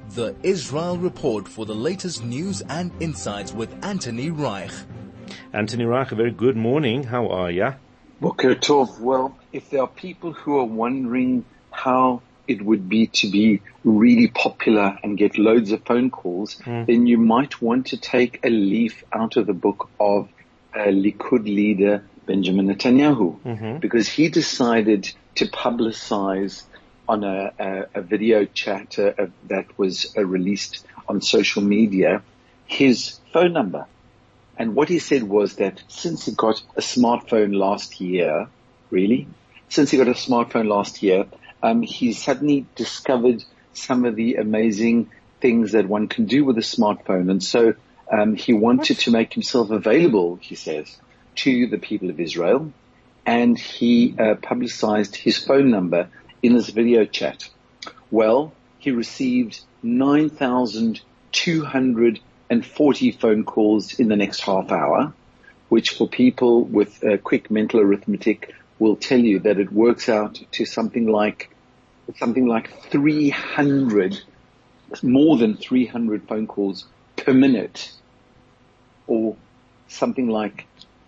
The Israel Report for the latest news and insights with Anthony Reich. Anthony Reich, a very good morning. How are you? Boker Tov. Well, if there are people who are wondering how it would be to be really popular and get loads of phone calls, then you might want to take a leaf out of the book of Likud leader Benjamin Netanyahu, because he decided to publicize on a video chat that was released on social media his phone number. And what he said was that since he got a smartphone last year, he suddenly discovered some of the amazing things that one can do with a smartphone. And so he wanted to make himself available, he says, to the people of Israel. And he publicized his phone number in this video chat. Well, he received 9,240 phone calls in the next half hour, which for people with quick mental arithmetic will tell you that it works out to something like 300, more than 300 phone calls per minute, or something like,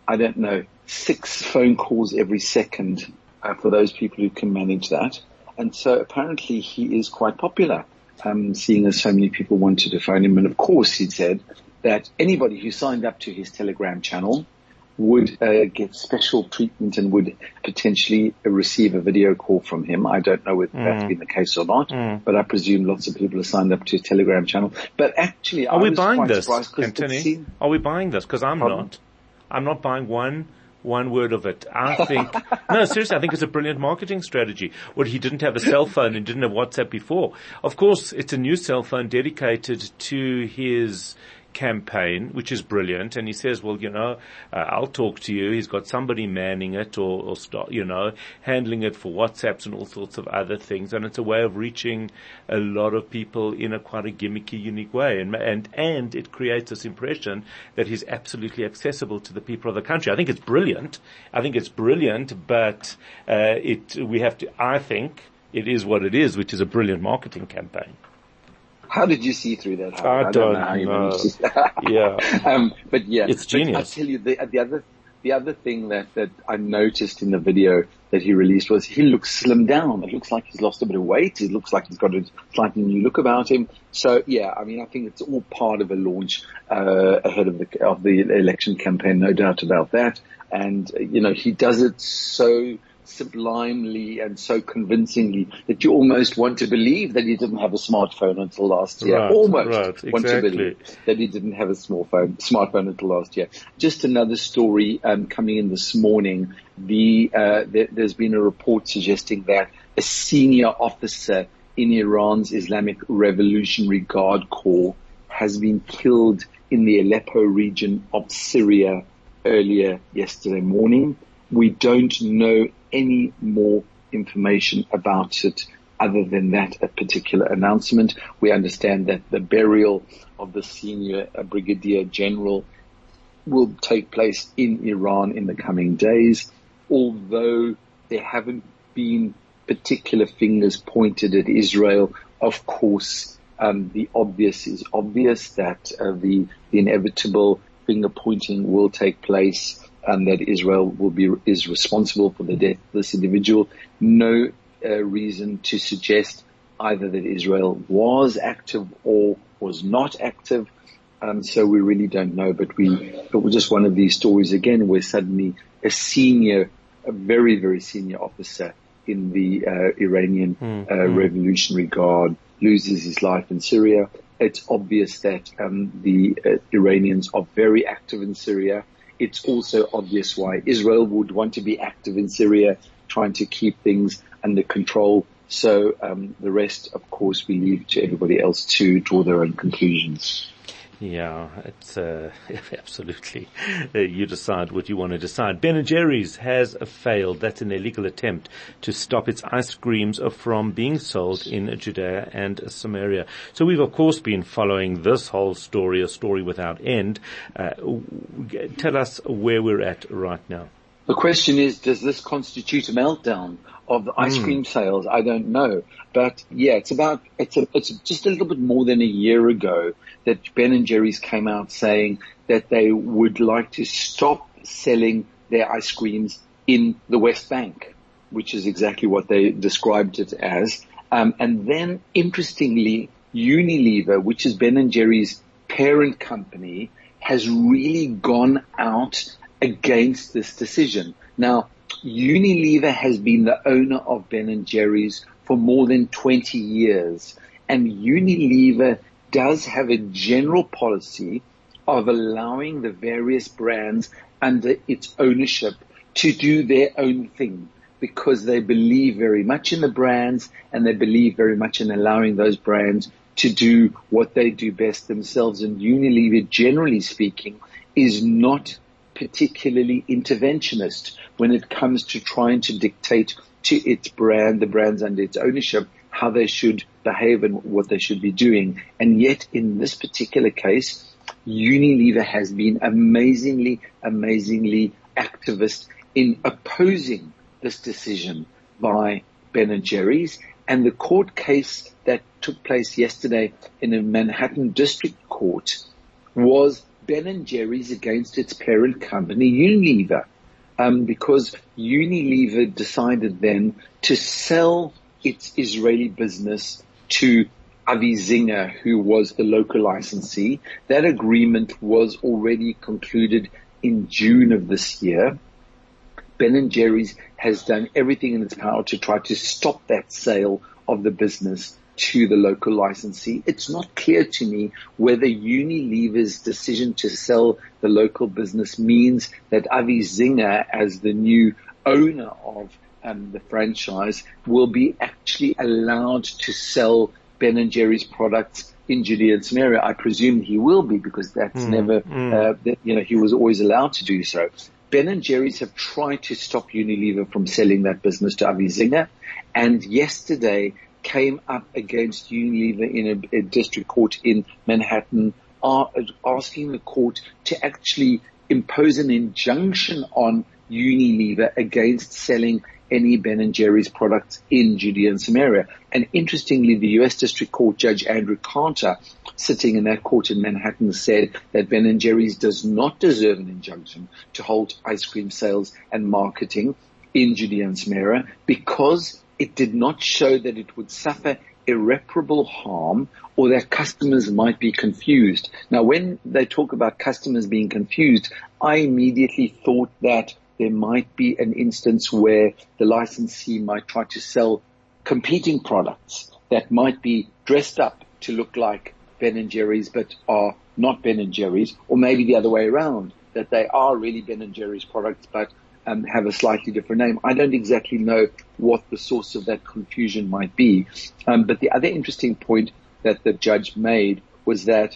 6 phone calls every second for those people who can manage that. And so apparently he is quite popular, seeing as so many people wanted to phone him. And of course, he said that anybody who signed up to his Telegram channel would get special treatment and would potentially receive a video call from him. I don't know whether that's been the case or not, but I presume lots of people have signed up to his Telegram channel. But actually, are we buying this, Anthony? Are we buying this? Because I'm not. I'm not buying one word of it. I think, no, seriously, I think it's a brilliant marketing strategy. Well, he didn't have a cell phone and didn't have WhatsApp before. Of course, it's a new cell phone dedicated to his campaign, which is brilliant. And he says, well, I'll talk to you. He's got somebody manning it or start, handling it for WhatsApps and all sorts of other things. And it's a way of reaching a lot of people in a quite a gimmicky, unique way. And it creates this impression that he's absolutely accessible to the people of the country. I think it's brilliant. But, I think it is what it is, which is a brilliant marketing campaign. How did you see through that? I don't know how you managed to. Yeah. But yeah. It's genius. I tell you, the other thing that I noticed in the video that he released was he looks slimmed down. It looks like he's lost a bit of weight. It looks like he's got a slightly new look about him. So yeah, I think it's all part of a launch, ahead of the election campaign, no doubt about that. And, he does it so sublimely and so convincingly that you almost want to believe that he didn't have a smartphone until last year. Want to believe that he didn't have a smartphone until last year. Just another story coming in this morning. There's been a report suggesting that a senior officer in Iran's Islamic Revolutionary Guard Corps has been killed in the Aleppo region of Syria earlier yesterday morning. We don't know any more information about it other than that a particular announcement. We understand that the burial of the senior brigadier general will take place in Iran in the coming days, although there haven't been particular fingers pointed at Israel. Of course, the obvious is obvious, that the inevitable finger pointing will take place, and that Israel is responsible for the death of this individual. No reason to suggest either that Israel was active or was not active. So we really don't know, but we're just one of these stories again where suddenly a very, very senior officer in the Iranian Revolutionary Guard loses his life in Syria. It's obvious that the Iranians are very active in Syria. It's also obvious why Israel would want to be active in Syria, trying to keep things under control. So the rest, of course, we leave to everybody else to draw their own conclusions. Yeah, it's absolutely. You decide what you want to decide. Ben & Jerry's has failed. That's an illegal attempt to stop its ice creams from being sold in Judea and Samaria. So we've, of course, been following this whole story, a story without end. Tell us where we're at right now. The question is, does this constitute a meltdown of the ice cream sales? I don't know. But yeah, it's just a little bit more than a year ago that Ben & Jerry's came out saying that they would like to stop selling their ice creams in the West Bank, which is exactly what they described it as. And then interestingly, Unilever, which is Ben & Jerry's parent company, has really gone out against this decision. Now, Unilever has been the owner of Ben & Jerry's for more than 20 years. And Unilever does have a general policy of allowing the various brands under its ownership to do their own thing, because they believe very much in the brands and they believe very much in allowing those brands to do what they do best themselves. And Unilever, generally speaking, is not particularly interventionist when it comes to trying to dictate to its brand, the brands under its ownership, how they should behave and what they should be doing. And yet in this particular case, Unilever has been amazingly activist in opposing this decision by Ben & Jerry's. And the court case that took place yesterday in a Manhattan district court was Ben & Jerry's against its parent company, Unilever, because Unilever decided then to sell its Israeli business to Avi Zinger, who was the local licensee. That agreement was already concluded in June of this year. Ben & Jerry's has done everything in its power to try to stop that sale of the business to the local licensee. It's not clear to me whether Unilever's decision to sell the local business means that Avi Zinger, as the new owner of the franchise, will be actually allowed to sell Ben & Jerry's products in Judea and Samaria. I presume he will be, because that's he was always allowed to do so. Ben & Jerry's have tried to stop Unilever from selling that business to Avi Zinger, and yesterday came up against Unilever in a district court in Manhattan, asking the court to actually impose an injunction on Unilever against selling any Ben & Jerry's products in Judea and Samaria. And interestingly, the U.S. District Court Judge Andrew Carter, sitting in that court in Manhattan, said that Ben & Jerry's does not deserve an injunction to hold ice cream sales and marketing in Judea and Samaria, because it did not show that it would suffer irreparable harm or that customers might be confused. Now, when they talk about customers being confused, I immediately thought that there might be an instance where the licensee might try to sell competing products that might be dressed up to look like Ben & Jerry's but are not Ben & Jerry's, or maybe the other way around, that they are really Ben & Jerry's products but have a slightly different name. I don't exactly know what the source of that confusion might be. But the other interesting point that the judge made was that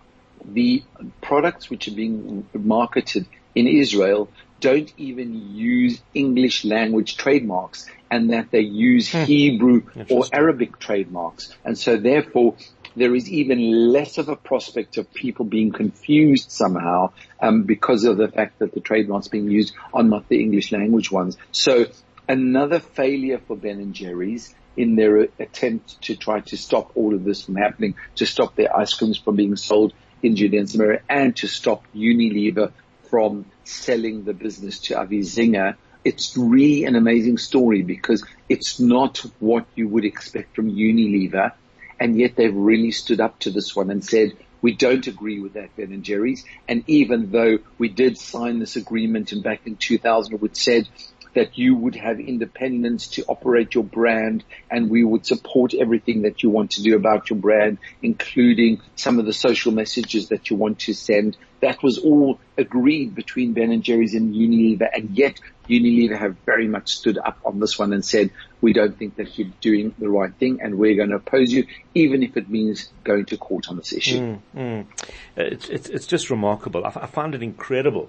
the products which are being marketed in Israel don't even use English language trademarks, and that they use Hebrew or Arabic trademarks. And so therefore, there is even less of a prospect of people being confused somehow because of the fact that the trademarks being used are not the English language ones. So another failure for Ben & Jerry's in their attempt to try to stop all of this from happening, to stop their ice creams from being sold in Judea and Samaria, and to stop Unilever from selling the business to Avi Zinger. It's really an amazing story, because it's not what you would expect from Unilever. And yet they've really stood up to this one and said, we don't agree with that, Ben & Jerry's. And even though we did sign this agreement back in 2000, which said that you would have independence to operate your brand, and we would support everything that you want to do about your brand, including some of the social messages that you want to send. That was all agreed between Ben & Jerry's and Unilever, and yet Unilever have very much stood up on this one and said, we don't think that you're doing the right thing, and we're going to oppose you, even if it means going to court on this issue. It's just remarkable. I find it incredible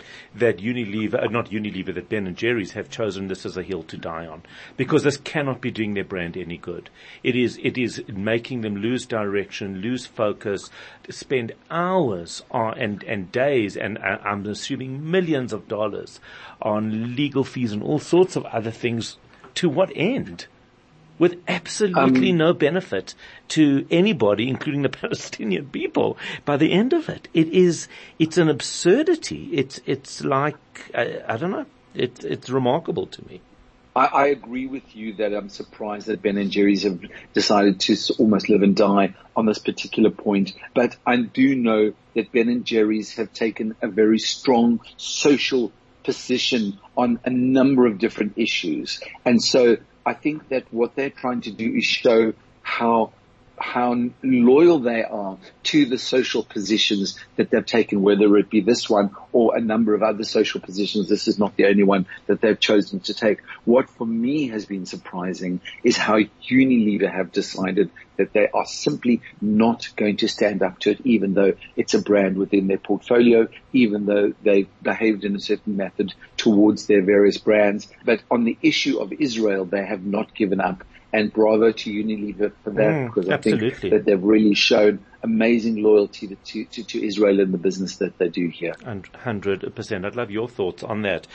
that that Ben & Jerry's have chosen this as a hill to die on, because this cannot be doing their brand any good. It is making them lose direction, lose focus, spend hours and days, and I'm assuming millions of dollars on legal fees and all sorts of other things. To what end? With absolutely no benefit to anybody, including the Palestinian people. By the end of it, it's an absurdity. It's like, I don't know. It's remarkable to me. I agree with you that I'm surprised that Ben & Jerry's have decided to almost live and die on this particular point. But I do know that Ben & Jerry's have taken a very strong social position on a number of different issues. And so I think that what they're trying to do is show how loyal they are to the social positions that they've taken, whether it be this one or a number of other social positions. This is not the only one that they've chosen to take. What for me has been surprising is how Unilever have decided that they are simply not going to stand up to it, even though it's a brand within their portfolio, even though they behaved in a certain method towards their various brands. But on the issue of Israel, they have not given up. And bravo to Unilever for that, because I think that they've really shown amazing loyalty to Israel and the business that they do here. 100%. I'd love your thoughts on that.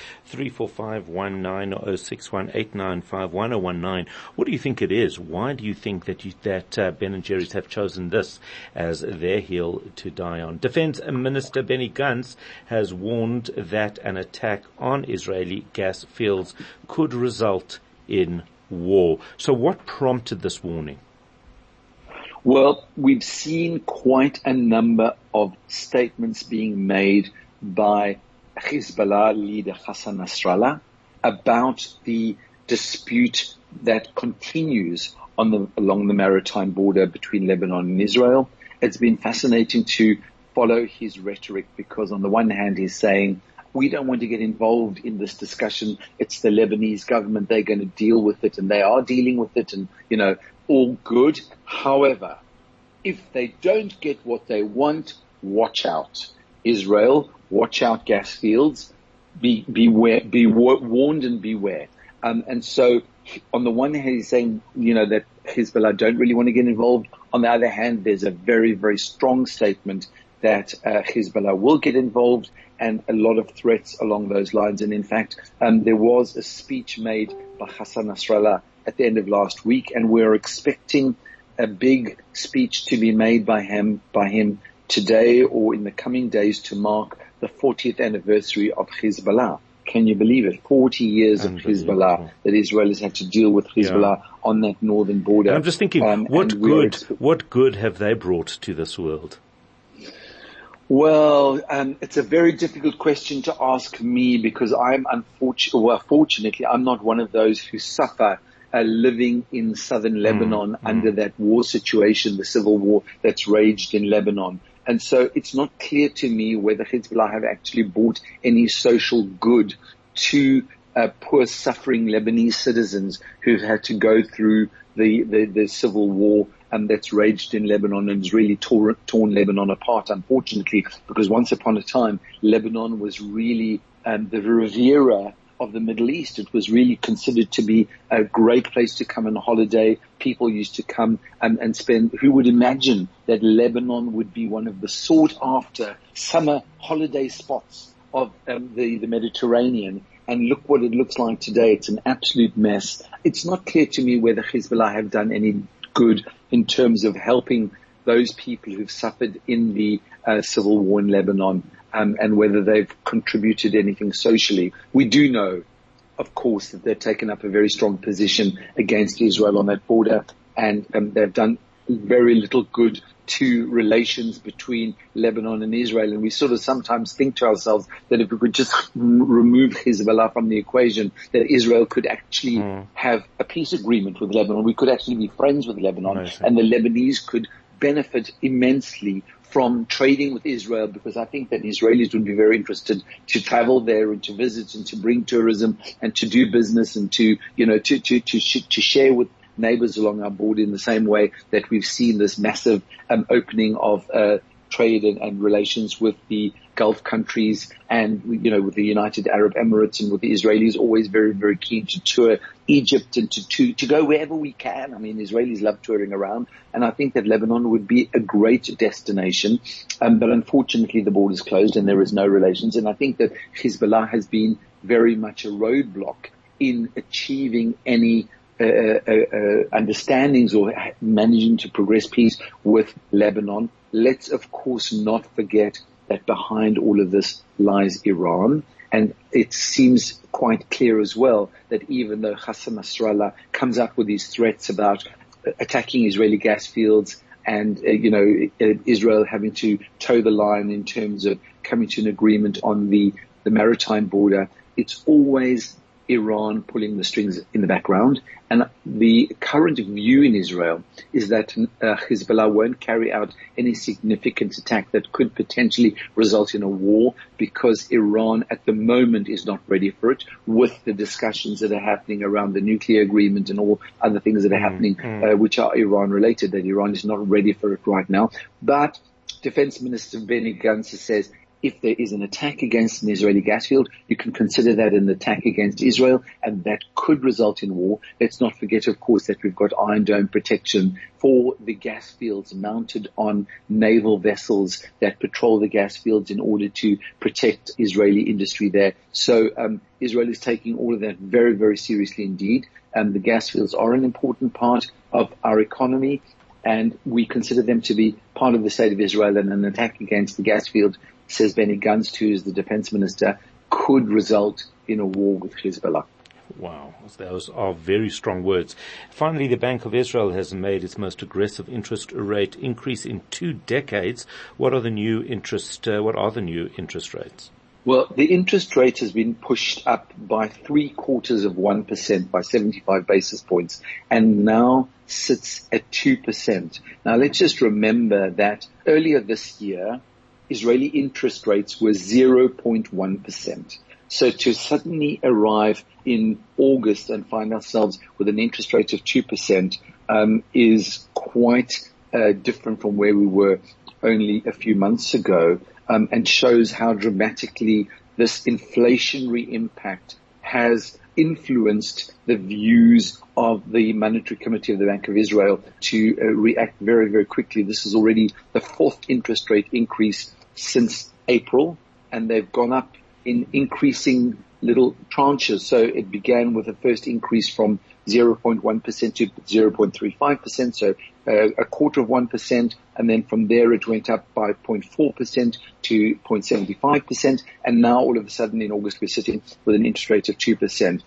345190618951019. What do you think it is? Why do you think that Ben & Jerry's have chosen this as their hill to die on? Defense Minister Benny Gantz has warned that an attack on Israeli gas fields could result in war. So what prompted this warning? Well, we've seen quite a number of statements being made by Hezbollah leader Hassan Nasrallah about the dispute that continues along the maritime border between Lebanon and Israel. It's been fascinating to follow his rhetoric, because on the one hand he's saying, we don't want to get involved in this discussion. It's the Lebanese government. They're going to deal with it, and they are dealing with it, and, all good. However, if they don't get what they want, watch out. Israel, watch out gas fields. Be warned and beware. And so on the one hand, he's saying, that Hezbollah don't really want to get involved. On the other hand, there's a very, very strong statement that Hezbollah will get involved, and a lot of threats along those lines. And in fact, there was a speech made by Hassan Nasrallah at the end of last week, and we're expecting a big speech to be made by him today or in the coming days to mark the 40th anniversary of Hezbollah. Can you believe it? 40 years of Hezbollah that Israel has had to deal with Hezbollah on that northern border. And I'm just thinking, what good have they brought to this world? Well, it's a very difficult question to ask me, because fortunately, I'm not one of those who suffer living in southern Lebanon under that war situation, the civil war that's raged in Lebanon. And so it's not clear to me whether Hezbollah have actually brought any social good to poor suffering Lebanese citizens who've had to go through the civil war that's raged in Lebanon and has really torn Lebanon apart, unfortunately, because once upon a time, Lebanon was really the Riviera of the Middle East. It was really considered to be a great place to come on holiday. People used to come and spend. Who would imagine that Lebanon would be one of the sought-after summer holiday spots of the Mediterranean? And look what it looks like today. It's an absolute mess. It's not clear to me whether Hezbollah have done any good in terms of helping those people who've suffered in the civil war in Lebanon, and whether they've contributed anything socially. We do know, of course, that they've taken up a very strong position against Israel on that border, and they've done very little good to relations between Lebanon and Israel. And we sort of sometimes think to ourselves that if we could just remove Hezbollah from the equation, that Israel could actually have a peace agreement with Lebanon. We could actually be friends with Lebanon, and the Lebanese could benefit immensely from trading with Israel, because I think that Israelis would be very interested to travel there and to visit and to bring tourism and to do business and to share with neighbors along our border, in the same way that we've seen this massive opening of trade and relations with the Gulf countries and, with the United Arab Emirates and with the Israelis, always very, very keen to tour Egypt and to go wherever we can. I mean, Israelis love touring around, and I think that Lebanon would be a great destination. But unfortunately, the border is closed and there is no relations. And I think that Hezbollah has been very much a roadblock in achieving any understandings or managing to progress peace with Lebanon. Let's, of course, not forget that behind all of this lies Iran. And it seems quite clear as well that even though Hassan Nasrallah comes up with these threats about attacking Israeli gas fields and, Israel having to toe the line in terms of coming to an agreement on the maritime border, it's always Iran pulling the strings in the background. And the current view in Israel is that Hezbollah won't carry out any significant attack that could potentially result in a war because Iran at the moment is not ready for it, with the discussions that are happening around the nuclear agreement and all other things that are happening, which are Iran related, that Iran is not ready for it right now. But Defense Minister Benny Gantz says, if there is an attack against an Israeli gas field, you can consider that an attack against Israel, and that could result in war. Let's not forget, of course, that we've got Iron Dome protection for the gas fields mounted on naval vessels that patrol the gas fields in order to protect Israeli industry there. So Israel is taking all of that very, very seriously indeed. The gas fields are an important part of our economy, and we consider them to be part of the state of Israel, and an attack against the gas field, says Benny Gantz, who is the defense minister, could result in a war with Hezbollah. Wow, those are very strong words. Finally, the Bank of Israel has made its most aggressive interest rate increase in 2 decades. What are the new interest rates? Well, the interest rate has been pushed up by 0.75%, by 75 basis points, and now sits at 2%. Now, let's just remember that earlier this year, Israeli interest rates were 0.1%. So to suddenly arrive in August and find ourselves with an interest rate of 2% is quite different from where we were only a few months ago, and shows how dramatically this inflationary impact has influenced the views of the Monetary Committee of the Bank of Israel to react very, very quickly. This is already the 4th interest rate increase since April, and they've gone up in increasing little tranches. So it began with a first increase from 0.1% to 0.35%, so a quarter of 1%, and then from there it went up by 0.4% to 0.75%, and now all of a sudden in August we're sitting with an interest rate of 2%.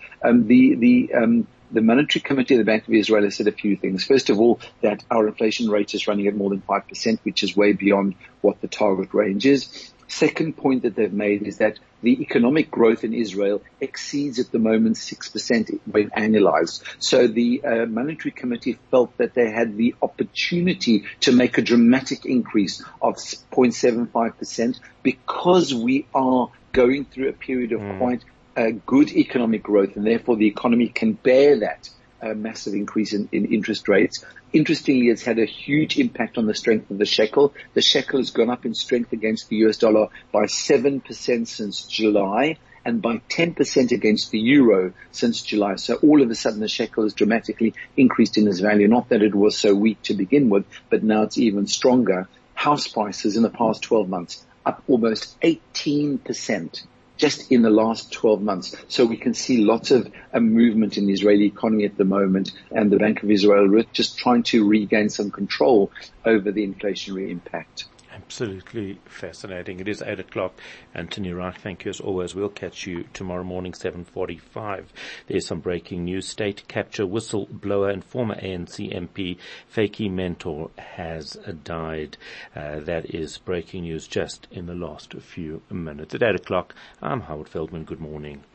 The Monetary Committee of the Bank of Israel has said a few things. First of all, that our inflation rate is running at more than 5%, which is way beyond what the target range is. Second point that they've made is that the economic growth in Israel exceeds at the moment 6% when annualized. So the Monetary Committee felt that they had the opportunity to make a dramatic increase of 0.75% because we are going through a period of quite good economic growth, and therefore the economy can bear that massive increase in interest rates. Interestingly, it's had a huge impact on the strength of the shekel. The shekel has gone up in strength against the US dollar by 7% since July, and by 10% against the euro since July. So all of a sudden the shekel has dramatically increased in its value. Not that it was so weak to begin with, but now it's even stronger. House prices in the past 12 months up almost 18%. Just in the last 12 months. So we can see lots of movement in the Israeli economy at the moment, and the Bank of Israel just trying to regain some control over the inflationary impact. Absolutely fascinating. It is 8 o'clock. Anthony Reich, thank you as always. We'll catch you tomorrow morning, 7:45. There's some breaking news. State capture whistleblower and former ANC MP Fakey Mentor has died. That is breaking news just in the last few minutes. At 8 o'clock, I'm Howard Feldman. Good morning.